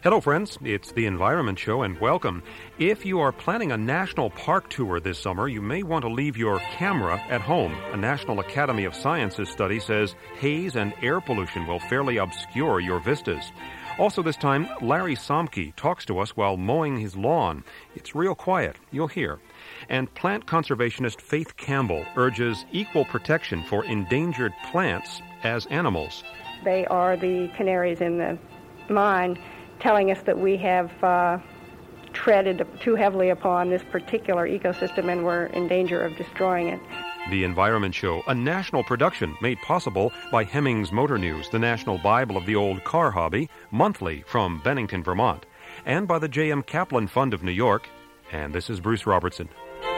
Hello, friends. It's the Environment Show, and welcome. If you are planning a national park tour this summer, you may want to leave your camera at home. A National Academy of Sciences study says haze and air pollution will fairly obscure your vistas. Also this time, Larry Somke talks to us while mowing his lawn. It's real quiet, you'll hear. And plant conservationist Faith Campbell urges equal protection for endangered plants as animals. They are the canaries in the mine, telling us that we have treaded too heavily upon this particular ecosystem and we're in danger of destroying it. The Environment Show, a national production made possible by Hemmings Motor News, the national Bible of the old car hobby, monthly from Bennington, Vermont, and by the J.M. Kaplan Fund of New York. And this is Bruce Robertson.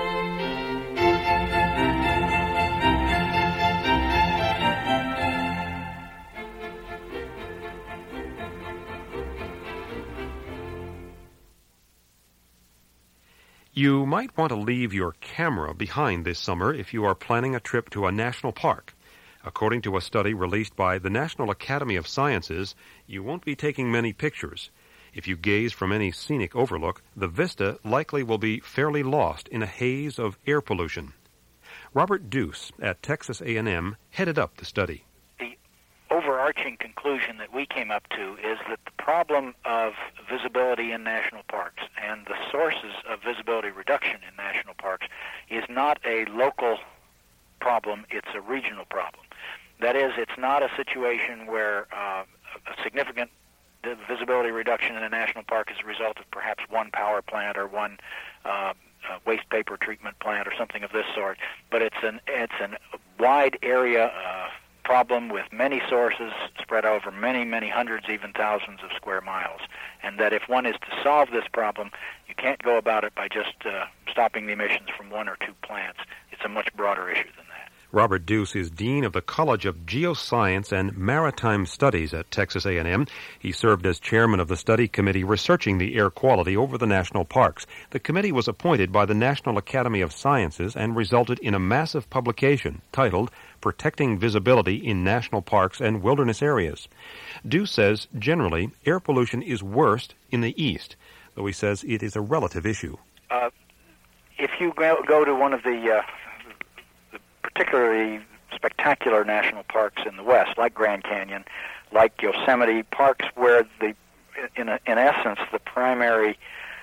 You might want to leave your camera behind this summer if you are planning a trip to a national park. According to a study released by the National Academy of Sciences, you won't be taking many pictures. If you gaze from any scenic overlook, the vista likely will be fairly lost in a haze of air pollution. Robert Deuce at Texas A&M headed up the study. Overarching conclusion that we came up to is that the problem of visibility in national parks and the sources of visibility reduction in national parks is not a local problem, it's a regional problem. That is, it's not a situation where a significant visibility reduction in a national park is a result of perhaps one power plant or one waste paper treatment plant or something of this sort, but it's an wide area problem with many sources spread over many hundreds, even thousands of square miles. And that if one is to solve this problem, you can't go about it by just stopping the emissions from one or two plants. It's a much broader issue than that. Robert Deuce is Dean of the College of Geoscience and Maritime Studies at Texas A&M. He served as chairman of the study committee researching the air quality over the national parks. The committee was appointed by the National Academy of Sciences and resulted in a massive publication titled Protecting Visibility in National Parks and Wilderness Areas. Deuce says, generally, air pollution is worst in the east, though he says it is a relative issue. If you go to one of the particularly spectacular national parks in the west, like Grand Canyon, like Yosemite, parks where in essence, the primary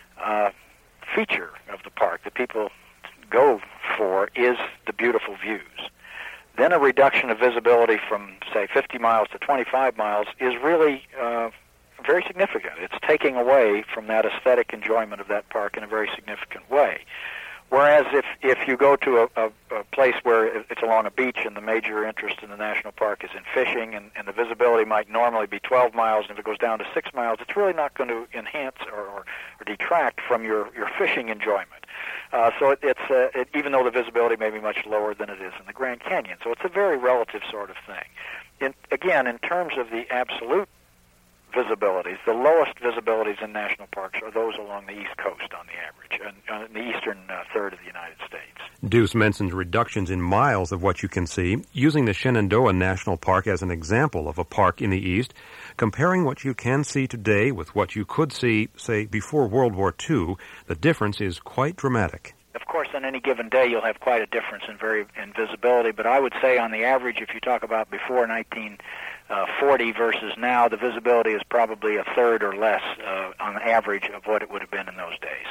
feature of the park that people go for is the beautiful views. Then a reduction of visibility from, say, 50 miles to 25 miles is really very significant. It's taking away from that aesthetic enjoyment of that park in a very significant way. Whereas if you go to a place where it's along a beach and the major interest in the national park is in fishing and the visibility might normally be 12 miles, and if it goes down to 6 miles, it's really not going to enhance or detract from your fishing enjoyment. So it's even though the visibility may be much lower than it is in the Grand Canyon. So it's a very relative sort of thing. In terms of the absolute visibilities, the lowest visibilities in national parks are those along the East Coast on the average, and in the eastern third of the United States. Deuce mentions reductions in miles of what you can see, using the Shenandoah National Park as an example of a park in the east, comparing what you can see today with what you could see, say, before World War II. The difference is quite dramatic. Of course, on any given day, you'll have quite a difference in visibility, but I would say on the average, if you talk about before 1940 versus now, the visibility is probably a third or less on average of what it would have been in those days.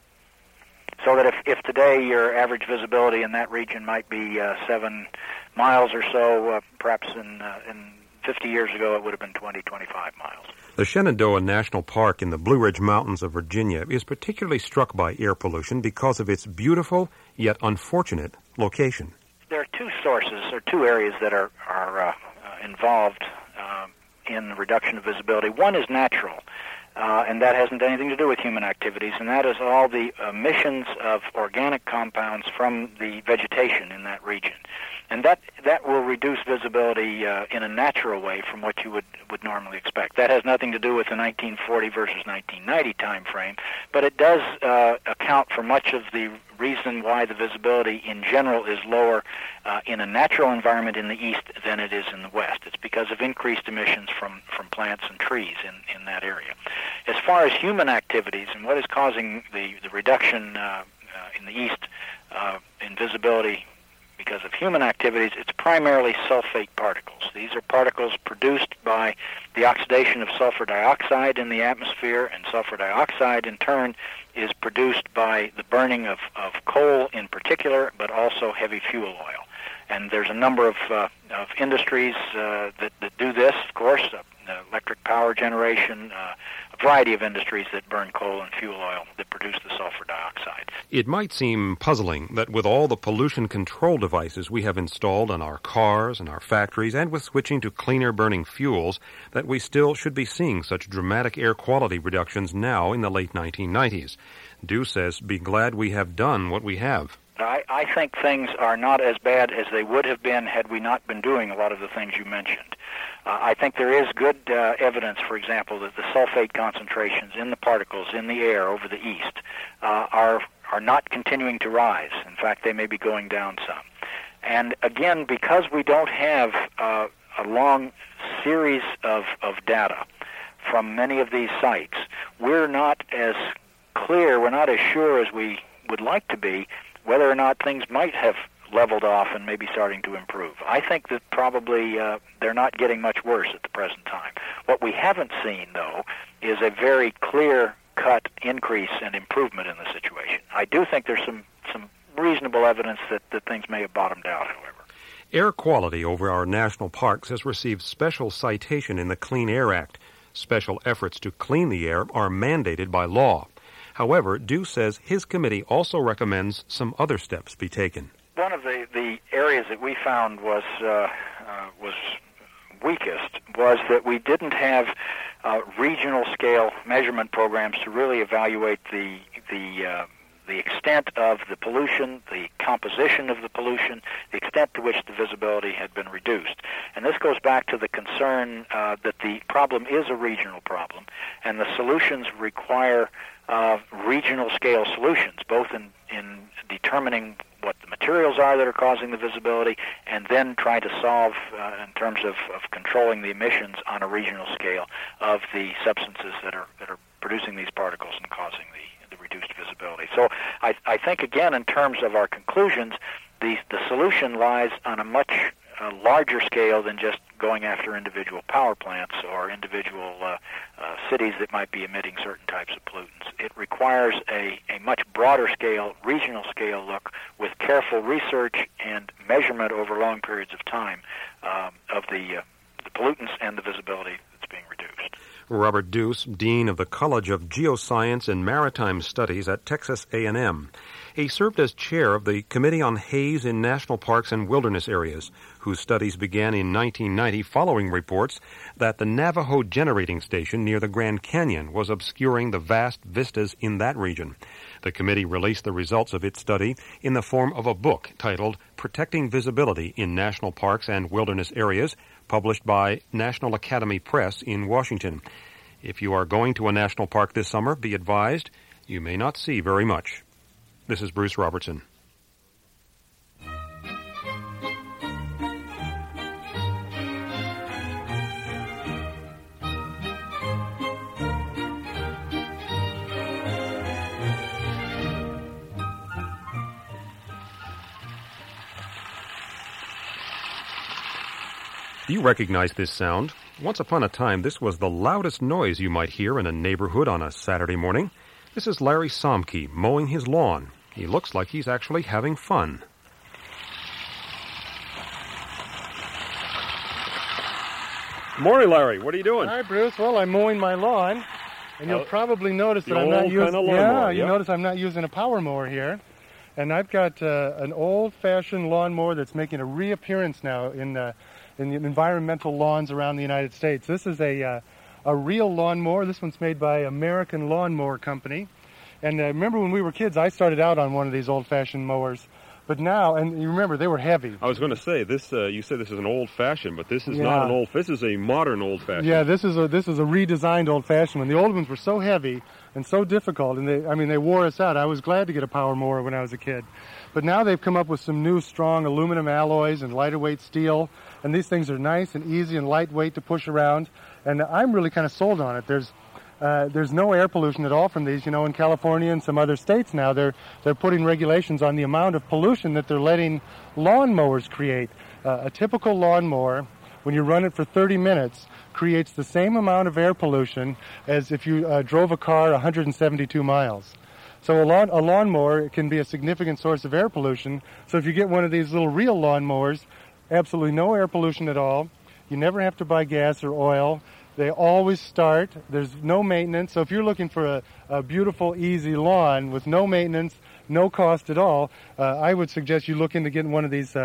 So that if today your average visibility in that region might be 7 miles or so, perhaps in 50 years ago it would have been 20, 25 miles. The Shenandoah National Park in the Blue Ridge Mountains of Virginia is particularly struck by air pollution because of its beautiful yet unfortunate location. There are two sources or two areas that are involved in the reduction of visibility. One is natural, and that hasn't anything to do with human activities, and that is all the emissions of organic compounds from the vegetation in that region. And that that will reduce visibility in a natural way from what you would normally expect. That has nothing to do with the 1940 versus 1990 time frame, but it does account for much of the reason why the visibility in general is lower in a natural environment in the east than it is in the west. It's because of increased emissions from plants and trees in that area. As far as human activities and what is causing the reduction in the east in visibility because of human activities, it's primarily sulfate particles. These are particles produced by the oxidation of sulfur dioxide in the atmosphere, and sulfur dioxide in turn is produced by the burning of coal in particular, but also heavy fuel oil. And there's a number of industries that do this, of course, electric power generation, a variety of industries that burn coal and fuel oil that produce the sulfur dioxide. It might seem puzzling that with all the pollution control devices we have installed on our cars and our factories, and with switching to cleaner burning fuels, that we still should be seeing such dramatic air quality reductions now in the late 1990s. Dew says, be glad we have done what we have. I think things are not as bad as they would have been had we not been doing a lot of the things you mentioned. I think there is good evidence, for example, that the sulfate concentrations in the particles in the air over the east are not continuing to rise. In fact, they may be going down some. And again, because we don't have a long series of data from many of these sites, we're not as clear, we're not as sure as we would like to be whether or not things might have leveled off and maybe starting to improve. I think that probably they're not getting much worse at the present time. What we haven't seen, though, is a very clear-cut increase and improvement in the situation. I do think there's some reasonable evidence that things may have bottomed out, however. Air quality over our national parks has received special citation in the Clean Air Act. Special efforts to clean the air are mandated by law. However, Dew says his committee also recommends some other steps be taken. One of the areas that we found was weakest was that we didn't have regional scale measurement programs to really evaluate the extent of the pollution, the composition of the pollution, the extent to which the visibility had been reduced. And this goes back to the concern that the problem is a regional problem, and the solutions require regional scale solutions, both in determining what the materials are that are causing the visibility, and then try to solve in terms of controlling the emissions on a regional scale of the substances that are producing these particles and causing the reduced visibility. So I think, again, in terms of our conclusions, the solution lies on a much larger scale than just going after individual power plants or individual cities that might be emitting certain types of pollutants. It requires a much broader scale, regional scale look with careful research and measurement over long periods of time of the pollutants and the visibility that's being reduced. Robert Duce, Dean of the College of Geoscience and Maritime Studies at Texas A&M. He served as chair of the Committee on Haze in National Parks and Wilderness Areas, whose studies began in 1990 following reports that the Navajo Generating Station near the Grand Canyon was obscuring the vast vistas in that region. The committee released the results of its study in the form of a book titled Protecting Visibility in National Parks and Wilderness Areas, published by National Academy Press in Washington. If you are going to a national park this summer, be advised you may not see very much. This is Bruce Robertson. Do you recognize this sound? Once upon a time, this was the loudest noise you might hear in a neighborhood on a Saturday morning. This is Larry Somke mowing his lawn. He looks like he's actually having fun. Morning, Larry. What are you doing? Hi, Bruce. Well, I'm mowing my lawn, and you'll probably notice that I'm not using. Notice I'm not using a power mower here, and I've got an old-fashioned lawnmower that's making a reappearance now in the environmental lawns around the United States. This is a real lawnmower. This one's made by American Lawnmower Company. And remember when we were kids, I started out on one of these old-fashioned mowers But now, and you remember, they were heavy. I was going to say, this. You said this is an old-fashioned, but this is not an old. This is a modern old-fashioned. Yeah, this is a redesigned old-fashioned one. The old ones were so heavy and so difficult, and they wore us out. I was glad to get a power mower when I was a kid. But now they've come up with some new strong aluminum alloys and lighter weight steel, and these things are nice and easy and lightweight to push around, and I'm really kind of sold on it. There's no air pollution at all from these. In California and some other states now, they're putting regulations on the amount of pollution that they're letting lawnmowers create. A typical lawnmower, when you run it for 30 minutes, creates the same amount of air pollution as if you drove a car 172 miles. So a lawnmower can be a significant source of air pollution. So if you get one of these little real lawnmowers, absolutely no air pollution at all. You never have to buy gas or oil. They always start. There's no maintenance. So if you're looking for a beautiful, easy lawn with no maintenance, no cost at all, I would suggest you look into getting one of these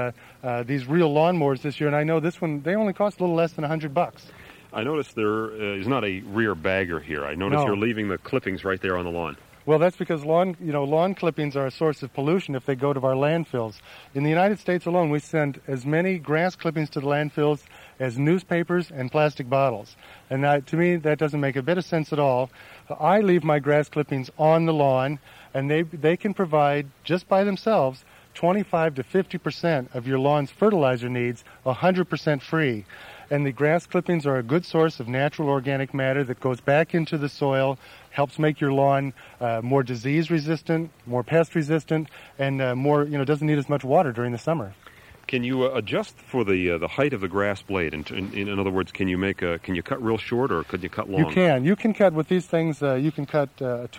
real lawnmowers this year. And I know this one, they only cost a little less than $100. I noticed there is not a rear bagger here. I noticed you're leaving the clippings right there on the lawn. Well, that's because lawn clippings are a source of pollution if they go to our landfills. In the United States alone, we send as many grass clippings to the landfills as newspapers and plastic bottles. And to me, that doesn't make a bit of sense at all. I leave my grass clippings on the lawn, and they can provide, just by themselves, 25 to 50% of your lawn's fertilizer needs, 100% free. And the grass clippings are a good source of natural organic matter that goes back into the soil, helps make your lawn more disease resistant, more pest resistant, and doesn't need as much water during the summer. Can you adjust for the height of the grass blade? In other words, can you cut real short, or could you cut long? You can. You can cut with these things. You can cut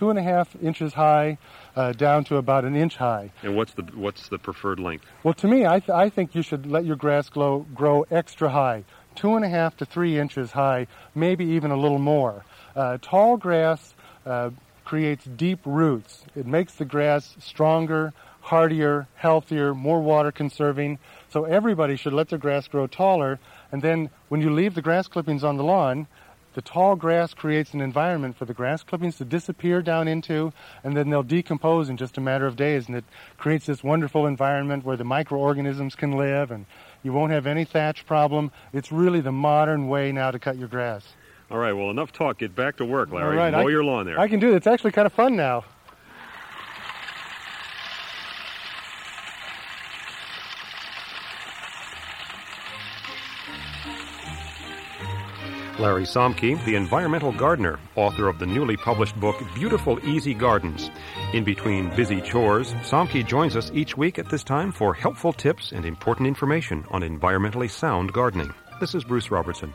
2.5 inches high down to about an inch high. And what's the preferred length? Well, to me, I think you should let your grass grow extra high, 2.5 to 3 inches high, maybe even a little more. Tall grass creates deep roots. It makes the grass stronger, hardier, healthier, more water conserving. So everybody should let their grass grow taller. And then when you leave the grass clippings on the lawn, the tall grass creates an environment for the grass clippings to disappear down into, and then they'll decompose in just a matter of days. And it creates this wonderful environment where the microorganisms can live, and you won't have any thatch problem. It's really the modern way now to cut your grass. All right, well, enough talk. Get back to work, Larry. All right, mow your lawn there. I can do it. It's actually kind of fun now. Larry Somke, the environmental gardener, author of the newly published book, Beautiful Easy Gardens. In between busy chores, Somke joins us each week at this time for helpful tips and important information on environmentally sound gardening. This is Bruce Robertson.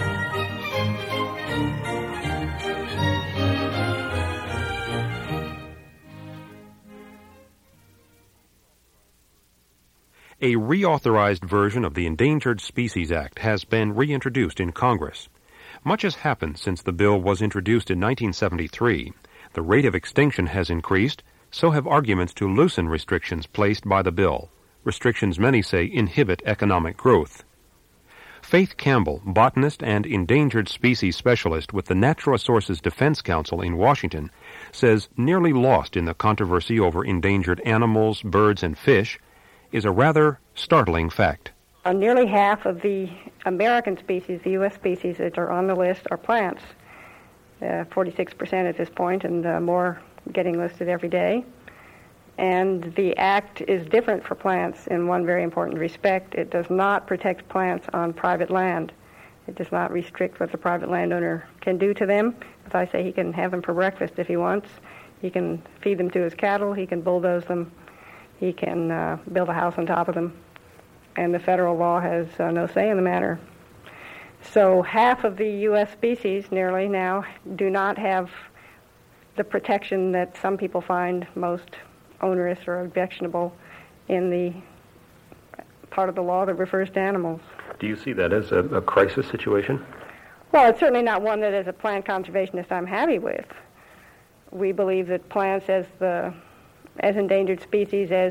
A reauthorized version of the Endangered Species Act has been reintroduced in Congress. Much has happened since the bill was introduced in 1973. The rate of extinction has increased, so have arguments to loosen restrictions placed by the bill. Restrictions many say inhibit economic growth. Faith Campbell, botanist and endangered species specialist with the Natural Resources Defense Council in Washington, says nearly lost in the controversy over endangered animals, birds, and fish is a rather startling fact. Nearly half of the American species, the U.S. species that are on the list, are plants. 46% at this point, and more getting listed every day. And the act is different for plants in one very important respect. It does not protect plants on private land. It does not restrict what the private landowner can do to them. As I say, he can have them for breakfast if he wants. He can feed them to his cattle. He can bulldoze them. He can build a house on top of them. And the federal law has no say in the matter. So half of the U.S. species, nearly now, do not have the protection that some people find most onerous or objectionable in the part of the law that refers to animals. Do you see that as a crisis situation? Well, it's certainly not one that as a plant conservationist I'm happy with. We believe that plants as endangered species, as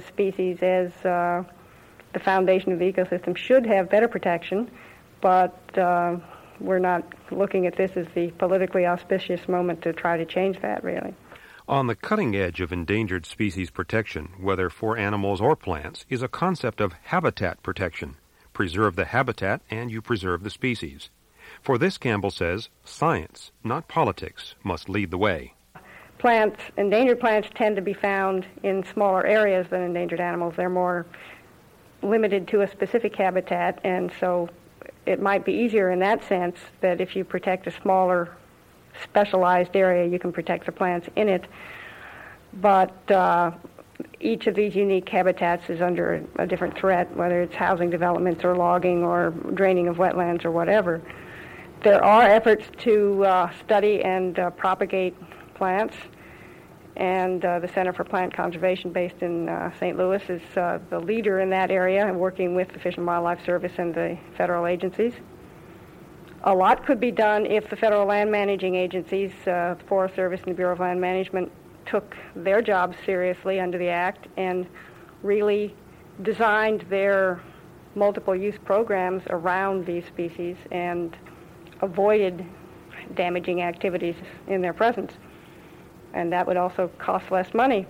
the foundation of the ecosystem should have better protection, but we're not looking at this as the politically auspicious moment to try to change that, really. On the cutting edge of endangered species protection, whether for animals or plants, is a concept of habitat protection. Preserve the habitat and you preserve the species. For this, Campbell says, science, not politics, must lead the way. Plants, endangered plants tend to be found in smaller areas than endangered animals. They're more limited to a specific habitat, and so it might be easier in that sense that if you protect a smaller, specialized area, you can protect the plants in it. But each of these unique habitats is under a different threat, whether it's housing developments or logging or draining of wetlands or whatever. There are efforts to study and propagate plants, and the Center for Plant Conservation based in St. Louis is the leader in that area, working with the Fish and Wildlife Service and the federal agencies. A lot could be done if the federal land managing agencies, the Forest Service and the Bureau of Land Management, took their jobs seriously under the Act and really designed their multiple use programs around these species and avoided damaging activities in their presence. And that would also cost less money.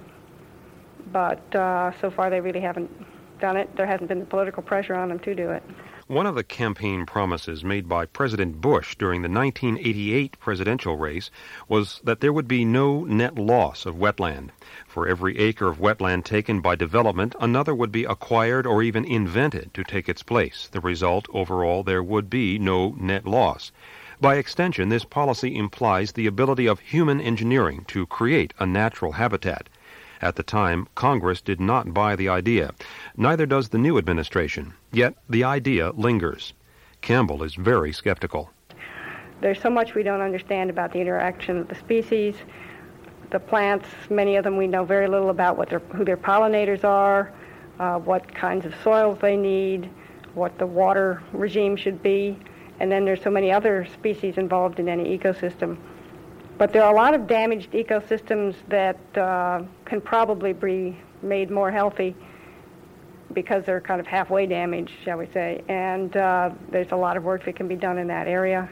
But so far they really haven't done it. There hasn't been the political pressure on them to do it. One of the campaign promises made by President Bush during the 1988 presidential race was that there would be no net loss of wetland. For every acre of wetland taken by development, another would be acquired or even invented to take its place. The result, overall, there would be no net loss. By extension, this policy implies the ability of human engineering to create a natural habitat. At the time, Congress did not buy the idea. Neither does the new administration. Yet the idea lingers. Campbell is very skeptical. There's so much we don't understand about the interaction of the species. The plants, many of them we know very little about who their pollinators are, what kinds of soils they need, what the water regime should be. And then there's so many other species involved in any ecosystem. But there are a lot of damaged ecosystems that can probably be made more healthy because they're kind of halfway damaged, shall we say. And there's a lot of work that can be done in that area.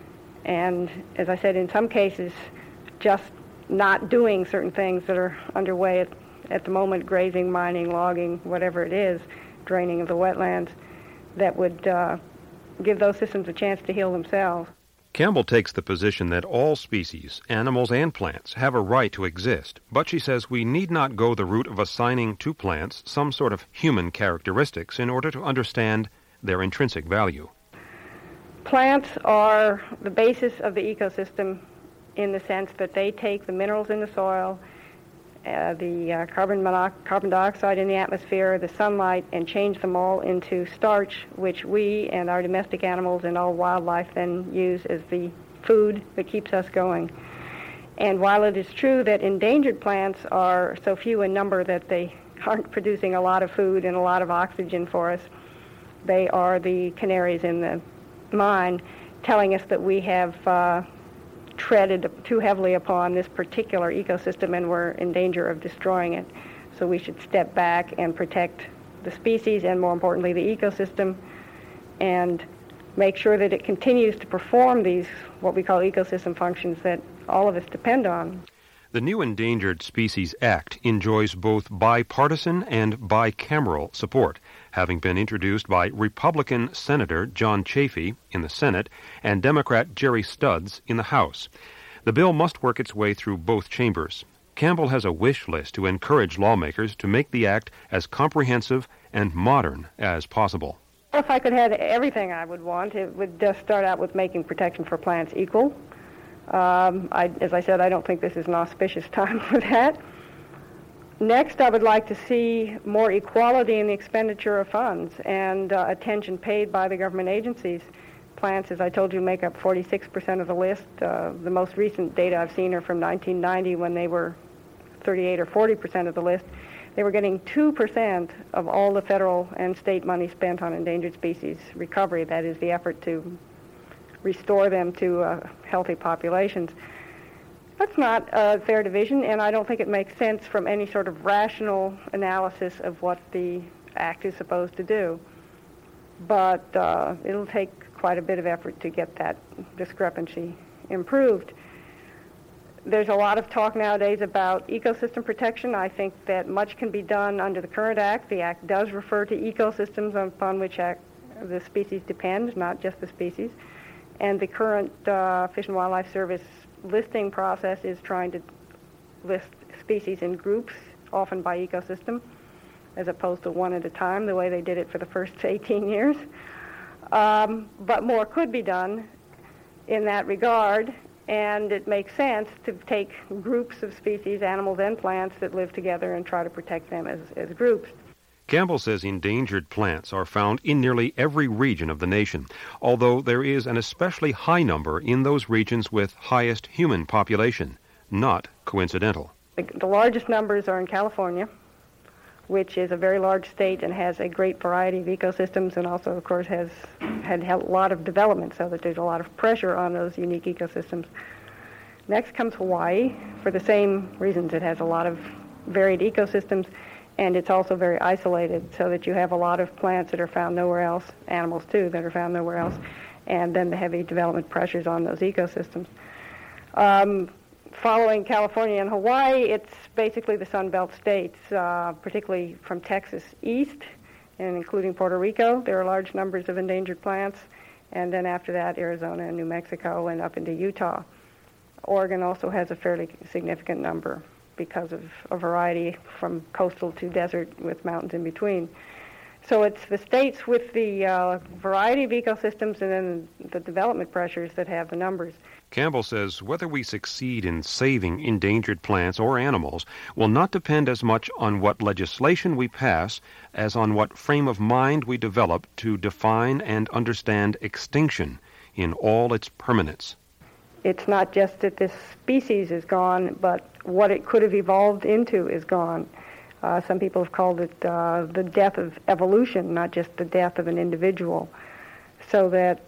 And as I said, in some cases, just not doing certain things that are underway at the moment, grazing, mining, logging, whatever it is, draining of the wetlands, that would give those systems a chance to heal themselves. Campbell takes the position that all species, animals and plants, have a right to exist, but she says we need not go the route of assigning to plants some sort of human characteristics in order to understand their intrinsic value. Plants are the basis of the ecosystem in the sense that they take the minerals in the soil, the carbon dioxide in the atmosphere, the sunlight, and change them all into starch, which we and our domestic animals and all wildlife then use as the food that keeps us going. And while it is true that endangered plants are so few in number that they aren't producing a lot of food and a lot of oxygen for us, they are the canaries in the mine, telling us that we have treaded too heavily upon this particular ecosystem and we're in danger of destroying it. So we should step back and protect the species and, more importantly, the ecosystem, and make sure that it continues to perform these, what we call ecosystem functions that all of us depend on. The new Endangered Species Act enjoys both bipartisan and bicameral support, having been introduced by Republican Senator John Chafee in the Senate and Democrat Jerry Studs in the House. The bill must work its way through both chambers. Campbell has a wish list to encourage lawmakers to make the act as comprehensive and modern as possible. If I could have everything I would want, it would just start out with making protection for plants equal. As I said, I don't think this is an auspicious time for that. Next, I would like to see more equality in the expenditure of funds and attention paid by the government agencies. Plants, as I told you, make up 46% of the list. The most recent data I've seen are from 1990 when they were 38 or 40% of the list. They were getting 2% of all the federal and state money spent on endangered species recovery. That is the effort to restore them to healthy populations. That's not a fair division, and I don't think it makes sense from any sort of rational analysis of what the Act is supposed to do. But it'll take quite a bit of effort to get that discrepancy improved. There's a lot of talk nowadays about ecosystem protection. I think that much can be done under the current Act. The Act does refer to ecosystems upon which the species depend, not just the species. And the current Fish and Wildlife Service listing process is trying to list species in groups, often by ecosystem, as opposed to one at a time, the way they did it for the first 18 years. But more could be done in that regard, and it makes sense to take groups of species, animals and plants, that live together and try to protect them as groups. Campbell says endangered plants are found in nearly every region of the nation, although there is an especially high number in those regions with highest human population, not coincidental. The largest numbers are in California, which is a very large state and has a great variety of ecosystems, and also, of course, has had a lot of development, so that there's a lot of pressure on those unique ecosystems. Next comes Hawaii, for the same reasons. It has a lot of varied ecosystems, and it's also very isolated, so that you have a lot of plants that are found nowhere else, animals too, that are found nowhere else, and then the heavy development pressures on those ecosystems. Following California and Hawaii, it's basically the Sun Belt states, particularly from Texas east, and including Puerto Rico. There are large numbers of endangered plants, and then after that, Arizona and New Mexico and up into Utah. Oregon also has a fairly significant number because of a variety from coastal to desert with mountains in between. So it's the states with the variety of ecosystems and then the development pressures that have the numbers. Campbell says whether we succeed in saving endangered plants or animals will not depend as much on what legislation we pass as on what frame of mind we develop to define and understand extinction in all its permanence. It's not just that this species is gone, but what it could have evolved into is gone. Some people have called it the death of evolution, not just the death of an individual. So that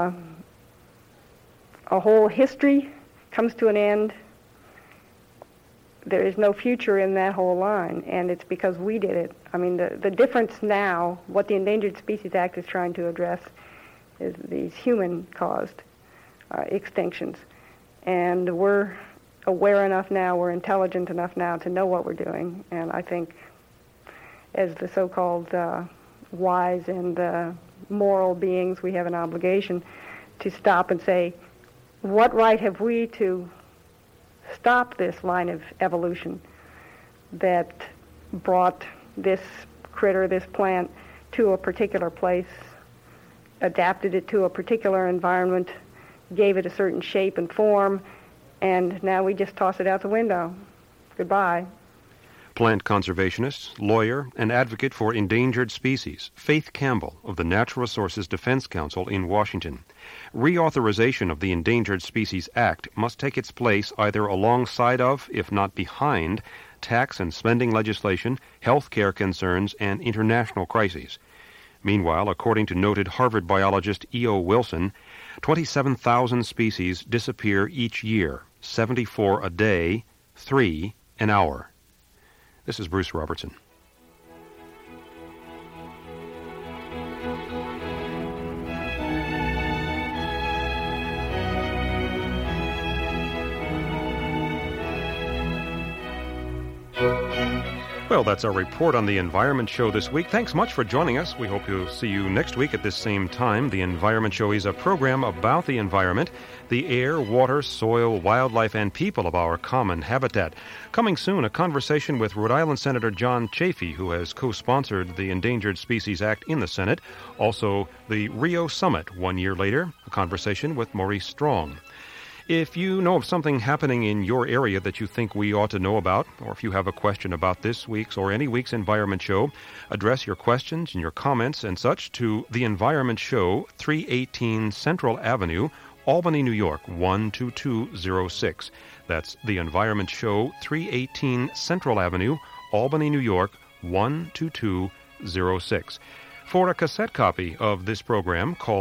a whole history comes to an end. There is no future in that whole line, and it's because we did it. I mean, the difference now, what the Endangered Species Act is trying to address, is these human-caused extinctions. And we're aware enough now, we're intelligent enough now to know what we're doing, and I think as the so-called wise and moral beings, we have an obligation to stop and say, what right have we to stop this line of evolution that brought this critter, this plant, to a particular place, adapted it to a particular environment, gave it a certain shape and form, and now we just toss it out the window. Goodbye. Plant conservationist, lawyer, and advocate for endangered species, Faith Campbell of the Natural Resources Defense Council in Washington. Reauthorization of the Endangered Species Act must take its place either alongside of, if not behind, tax and spending legislation, health care concerns, and international crises. Meanwhile, according to noted Harvard biologist E.O. Wilson, 27,000 species disappear each year, 74 a day, 3 an hour. This is Bruce Robertson. Well, that's our report on the Environment Show this week. Thanks much for joining us. We hope to see you next week at this same time. The Environment Show is a program about the environment, the air, water, soil, wildlife, and people of our common habitat. Coming soon, a conversation with Rhode Island Senator John Chafee, who has co-sponsored the Endangered Species Act in the Senate. Also, the Rio Summit 1 year later, a conversation with Maurice Strong. If you know of something happening in your area that you think we ought to know about, or if you have a question about this week's or any week's Environment Show, address your questions and your comments and such to The Environment Show, 318 Central Avenue, Albany, New York, 12206. That's The Environment Show, 318 Central Avenue, Albany, New York, 12206. For a cassette copy of this program, call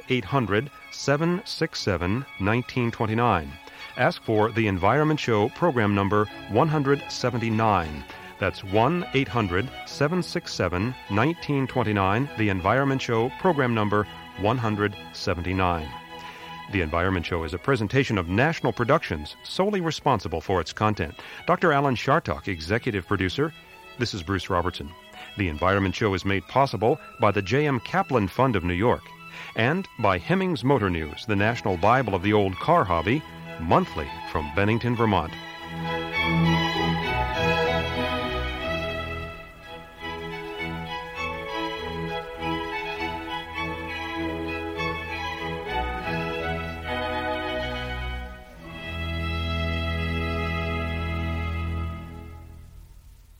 1-800-767-1929. Ask for The Environment Show, program number 179. That's 1-800-767-1929, The Environment Show, program number 179. The Environment Show is a presentation of National Productions, solely responsible for its content. Dr. Alan Chartock, executive producer. This is Bruce Robertson. The Environment Show is made possible by the J.M. Kaplan Fund of New York and by Hemmings Motor News, the national Bible of the old car hobby, monthly from Bennington, Vermont.